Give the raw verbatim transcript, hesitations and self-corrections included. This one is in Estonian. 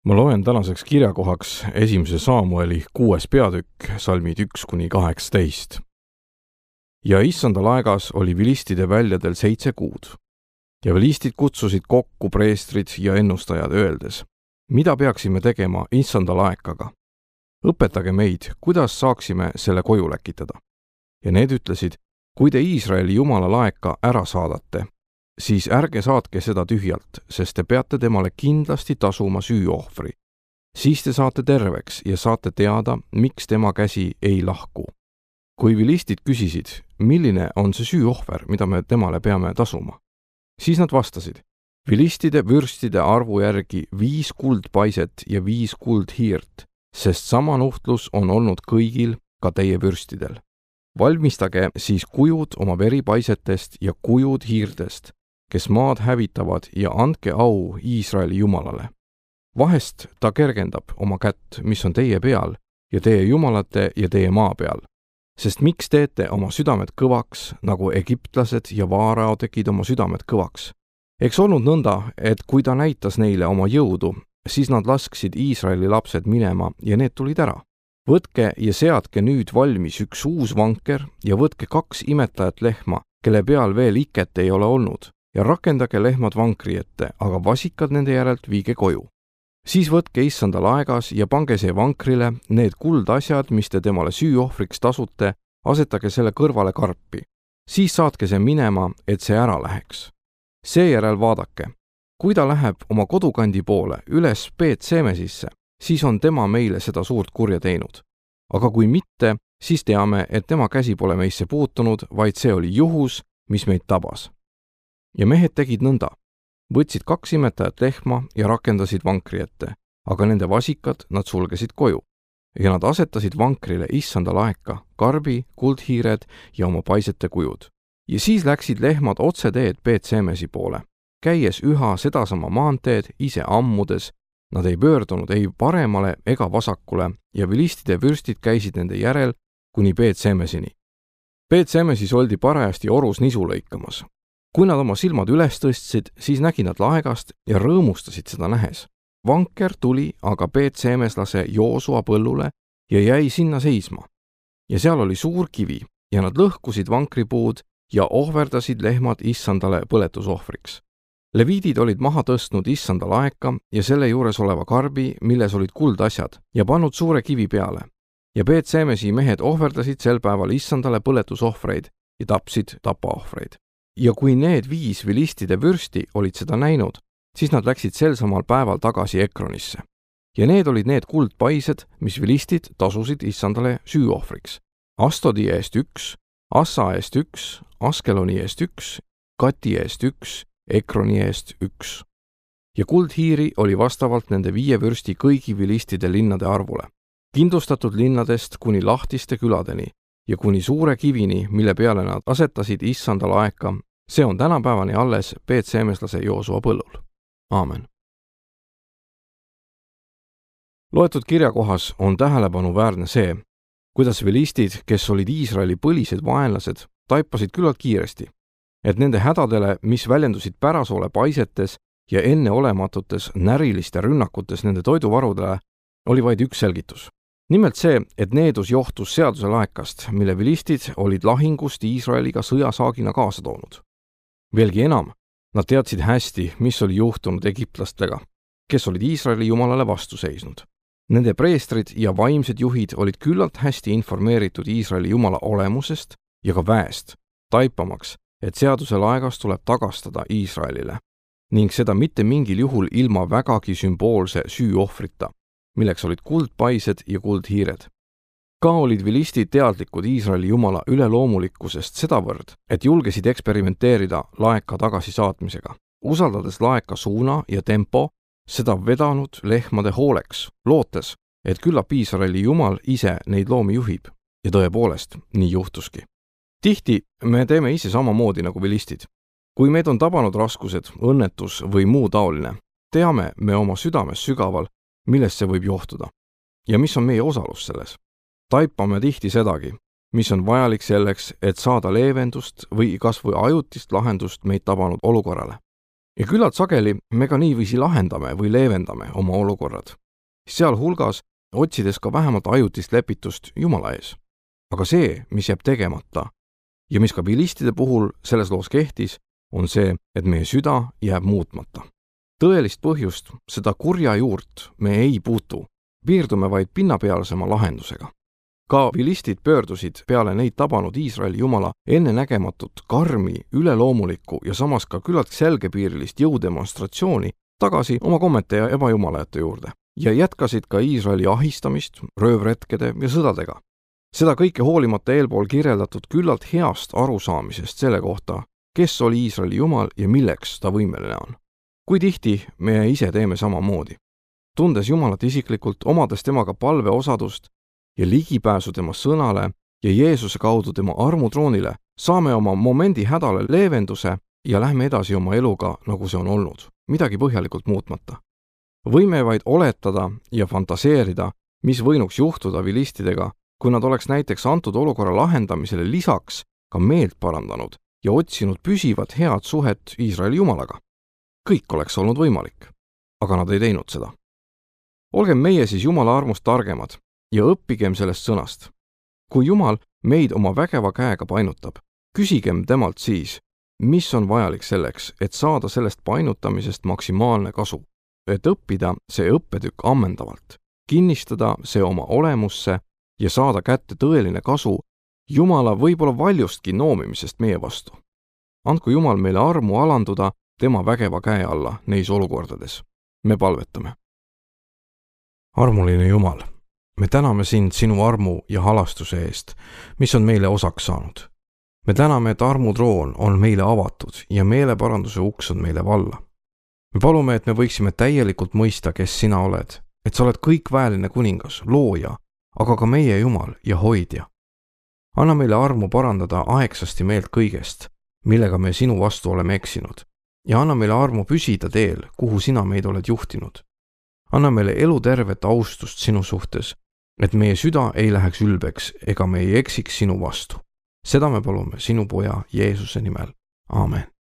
Ma loen tänaseks kirjakohaks esimese Saamueli kuues peatükk, salmid üks kuni kaheksateist. Ja issanda laegas oli vilistide väljadel seitse kuud. Ja vilistid kutsusid kokku preestrid ja ennustajad öeldes, mida peaksime tegema issanda laekaga? Õpetage meid, kuidas saaksime selle koju läkitada. Ja need ütlesid, kui te Iisraeli Jumala laeka ära saadate, siis ärge saatke seda tühjalt, sest te peate temale kindlasti tasuma süüohvri. Siis te saate terveks ja saate teada, miks tema käsi ei lahku. Kui vilistid küsisid, milline on see süüohver, mida me temale peame tasuma, siis nad vastasid, vilistide vürstide arvu järgi viis kuldpaiset ja viis kuldhiirt, sest sama nuhtlus on olnud kõigil, ka teie vürstidel. Valmistage siis kujud oma veripaisetest ja kujud hiirtest, kes maad hävitavad ja andke au Iisraeli Jumalale. Vahest ta kergendab oma kätt, mis on teie peal ja teie jumalate ja teie maa peal. Sest miks teete oma südamed kõvaks, nagu egiptlased ja vaarao tegid oma südamed kõvaks? Eks olnud nõnda, et kui ta näitas neile oma jõudu, siis nad lasksid Iisraeli lapsed minema ja need tulid ära. Võtke ja seadke nüüd valmis üks uus vanker ja võtke kaks imetajat lehma, kelle peal veel iket ei ole olnud, ja rakendage lehmad vankri ette, aga vasikad nende järelt viige koju. Siis võtke issanda laegas ja pange see vankrile need kuldasjad, mis te temale süüohvriks tasute, asetage selle kõrvale karpi. Siis saatke see minema, et see ära läheks. Seejärel vaadake, kui ta läheb oma kodukandi poole üles Beet-Semesisse, siis on tema meile seda suurt kurja teinud. Aga kui mitte, siis teame, et tema käsi pole meisse puutunud, vaid see oli juhus, mis meid tabas. Ja mehed tegid nõnda. Võtsid kaks imetajat lehma ja rakendasid vankri ette, aga nende vasikad nad sulgesid koju. Ja nad asetasid vankrile issanda laeka, karbi, kuldhiired ja oma paisete kujud. Ja siis läksid lehmad otse teed Beet-Semesi poole, käies üha sedasama maanteed ise ammudes. Nad ei pöördunud ei paremale ega vasakule ja vilistide vürstid käisid nende järel kuni Beet-Semesini. Beet-Semesis oldi parajasti orus nisu lõikamas. Kui nad oma silmad üles tõstsid, siis nägid nad laegast ja rõõmustasid seda nähes. Vanker tuli aga Beet-Semeslase Joosua põllule ja jäi sinna seisma. Ja seal oli suur kivi ja nad lõhkusid vankripuud ja ohverdasid lehmad issandale põletusohvriks. Leviidid olid maha tõstnud issanda laeka ja selle juures oleva karbi, milles olid kuldasjad, ja pannud suure kivi peale. Ja Beet-Semesi mehed ohverdasid sel päeval issandale põletusohvreid ja tapsid tapaohvreid. Ja kui need viis vilistide vürsti olid seda näinud, siis nad läksid sel samal päeval tagasi Ekronisse. Ja need olid need kuldpaised, mis vilistid tasusid issandale süüohvriks. Astodi eest üks, Assa eest üks, Askeloni eest üks, Kati eest üks, Ekroni eest üks. Ja kuldhiiri oli vastavalt nende viie vürsti kõigi vilistide linnade arvule. Kindlustatud linnadest kuni lahtiste küladeni ja kuni suure kivini, mille peale nad asetasid issanda laeka, see on tänapäevani alles Beet-Semeslase Joosua põllul. Aamen. Loetud kirjakohas on tähelepanuväärne see, kuidas vilistid, kes olid Iisraeli põlised vaenlased, taipasid küllalt kiiresti, et nende hädadele, mis väljendusid pärasoole paisetes ja enneolematutes näriliste rünnakutes nende toiduvarudele, oli vaid üks selgitus. Nimelt see, et needus johtus seaduse laekast, mille vilistid olid lahingust Iisraeliga sõjasaagina kaasa toonud. Veelgi enam, nad teadsid hästi, mis oli juhtunud egiptlastega, kes olid Iisraeli Jumalale vastu seisnud. Nende preestrid ja vaimsed juhid olid küllalt hästi informeeritud Iisraeli Jumala olemusest ja ka väest, taipamaks, et seaduse laegas tuleb tagastada Iisraelile, ning seda mitte mingil juhul ilma vägagi sümboolse süüohvrita, milleks olid kuldpaised ja kuldhiired. Ka olid vilistid teadlikud Iisraeli Jumala üleloomulikkusest sedavõrd, et julgesid eksperimenteerida laeka tagasisaatmisega, usaldades laeka suuna ja tempo, seda vedanud lehmade hooleks, lootes, et küllap Iisraeli Jumal ise neid loomi juhib, ja tõepoolest nii juhtuski. Tihti me teeme ise samamoodi nagu vilistid. Kui meid on tabanud raskused, õnnetus või muu taoline, teame me oma südames sügaval, millest see võib johtuda ja mis on meie osalus selles. Taipame tihti sedagi, mis on vajalik selleks, et saada leevendust või kas või ajutist lahendust meid tabanud olukorrale. ja küllalt sageli me ka niiviisi lahendame või leevendame oma olukorrad, sealhulgas otsides ka vähemalt ajutist lepitust Jumala ees. Aga see, mis jääb tegemata ja mis ka vilistide puhul selles loos kehtis, on see, et meie süda jääb muutmata. Tõelist põhjust, seda kurja juurt me ei puutu, piirdume vaid pinnapealsema lahendusega. Ka vilistid pöördusid peale neid tabanud Iisraeli Jumala ennenägematut, karmi, üleloomulikku ja samas ka küllalt selgepiirilist jõudemonstratsiooni tagasi oma kommete ja ebajumalajate juurde ja jätkasid ka Iisraeli ahistamist, röövretkede ja sõdadega. Seda kõike hoolimata eelpool kirjeldatud küllalt heast arusaamisest selle kohta, kes oli Iisraeli Jumal ja milleks ta võimeline on. Kui tihti me ise teeme samamoodi. Tundes Jumalat isiklikult, omades temaga palveosadust ja ligipääsu tema sõnale ja Jeesuse kaudu tema armutroonile, saame oma momendi hädale leevenduse ja lähme edasi oma eluga, nagu see on olnud, midagi põhjalikult muutmata. Võime vaid oletada ja fantaseerida, mis võinuks juhtuda vilistidega, kui nad oleks näiteks antud olukorra lahendamisele lisaks ka meelt parandanud ja otsinud püsivat head suhet Iisraeli Jumalaga. Kõik oleks olnud võimalik, aga nad ei teinud seda. Olgem meie siis Jumala armust targemad ja õppigem sellest sõnast. Kui Jumal meid oma vägeva käega painutab, küsigem temalt siis, mis on vajalik selleks, et saada sellest painutamisest maksimaalne kasu, et õppida see õppetükk ammendavalt, kinnistada see oma olemusse ja saada kätte tõeline kasu Jumala võib-olla valjustki noomimisest meie vastu. Andku Jumal meile armu alanduda tema vägeva käe alla neis olukordades. Me palvetame. Armuline Jumal, me täname sind sinu armu ja halastuse eest, mis on meile osaks saanud. Me täname, et armutroon on meile avatud ja meeleparanduse uks on meile valla. Me palume, et me võiksime täielikult mõista, kes sina oled, et sa oled kõikväeline kuningas, looja, aga ka meie Jumal ja hoidja. Anna meile armu parandada aegsasti meelt kõigest, millega me sinu vastu oleme eksinud, ja anna meile armu püsida teel, kuhu sina meid oled juhtinud. Anna meile elutervet austust sinu suhtes, et meie süda ei läheks ülbeks ega me ei eksiks sinu vastu. Seda me palume sinu poja Jeesuse nimel. Aamen.